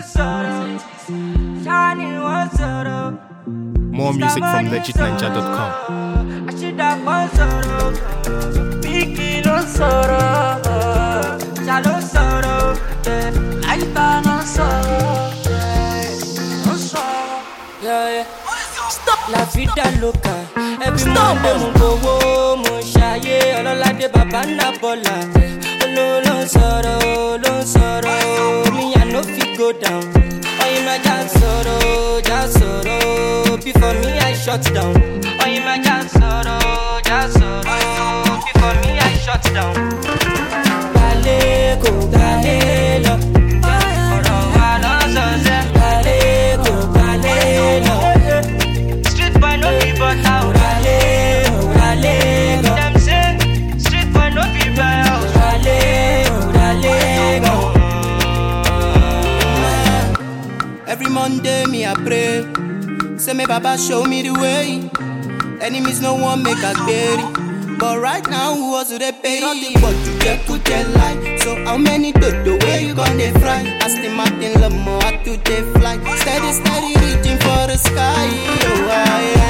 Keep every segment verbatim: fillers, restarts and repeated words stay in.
More music from legit ninja dot com. La vida loca, every Monday mo gbowó, mo ṣayé, ọlọ́ládé bàbá ńlá bọ́lá. Olówó ló ń sọ̀rọ̀, ló ń sọ̀rọ̀, me I no fit go down. Oyin ma já sọ̀rọ̀, já sọ̀rọ̀, before me I shut down. Oyin ma já sọ̀rọ̀, já sọ̀rọ̀, before me I shut down. Gbalẹ̀ kò gbalẹ̀ lọ, ọ̀rọ̀ wa lọ sọ̀sẹ̀. Gbalẹ̀ kò gbalẹ̀ lọ. No be but how rale, rale, them say street boy no be by how rale, rale, go. Every Monday me I pray, say me Baba show me the way. Enemies no one make us bury, but right now who was they pay? Nothing but to get to their life. So how many do the way you gonna fry? Ask the Martin Lamo how to they fly. Steady, steady reaching for the sky. Oh, I,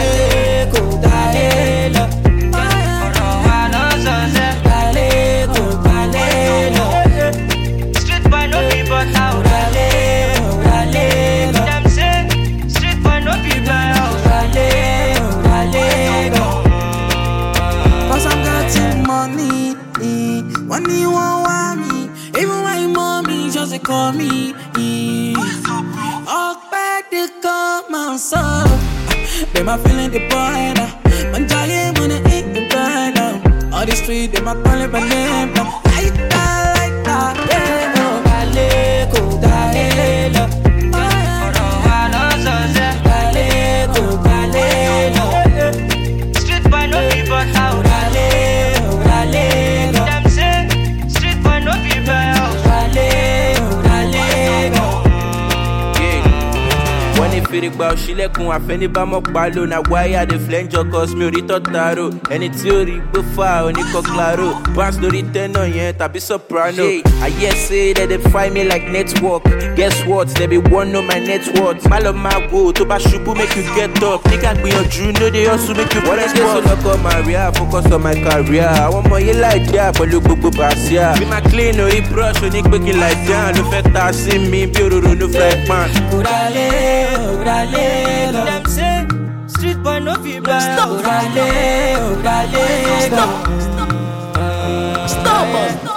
street boy no be but how rale, rale, them say street boy no be by how rale, rale, go. Cause I'm getting money, money you won't want me. Even my mommy just they call me. All back they come and so. Them a feeling the boy now. Man giant money ain't the boy now. All the street them a calling my name now. Like that, like that, yeah. Oh, Gbalẹ̀ kò gbalẹ̀ lọ, ọ̀rọ̀ wa lọ sọ̀sẹ̀. Gbalẹ̀ kò gbalẹ̀ lọ, street boy no be but how rale, rale, go. Them say street boy no be but how rale, rale, go. Wọ́n ní fèrè gba òṣìlẹ̀kùn àfẹnibámọ́ palo na wáyà dey flenjọ cos mi ò rí tọ́taro ẹni tí ó rí gbófà oníkọ́ claro bass lórí tẹ́nà yẹn tàbí soprano. I hear say that they find me like network, guess what they be wan know my net worth. Má lọ máa wo tó bá ṣubú make you get up, nígbà gbìyànjú no dey hustle make you press pause. Wọ́n lè sọ Maria focus on my career, àwọn ọmọ yìí láì dá pẹ̀lú gbogbo bàṣíà. Bí máa clean orí brush onígbèkì láì dán ló fẹ́ ta sí mi bí òróró ló fẹ́ pan. Rale, rale, them say street boy no be by how rale, rale, go. stop, stop, stop, stop.